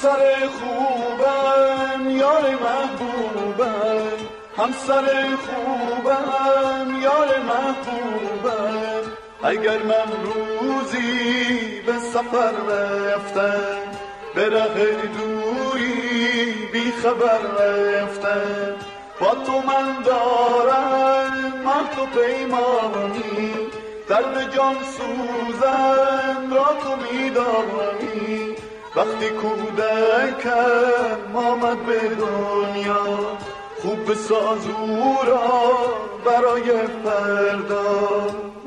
همسر خوبم یار محبوبم، همسر خوبم یار محبوبم. اگر من روزی به سفر رفتم، به ره دوری بی خبر رفتم، با تو من دارم مهد و پیمانی، درد جان سوزم را تو میدانی. وقتی کودکم آمد به دنیا، خوب بساز او را برای فردا.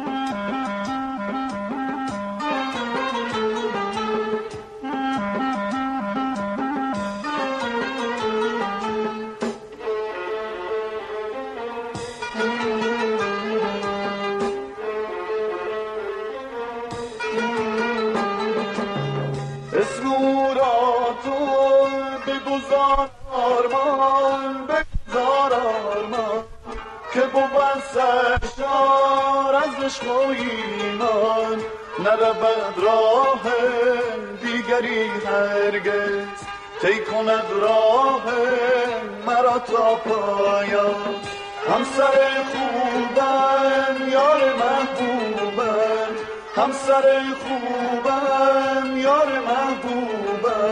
اسم او را تو بگذار آرمان، بگذار آرمان، که بود سرشار از عشق و ایمان. نرود راه دیگری هرگز، طی کند راه مرا تا پایان. همسر خوبم یار محبوبم، همسر خوبم یار محبوبم.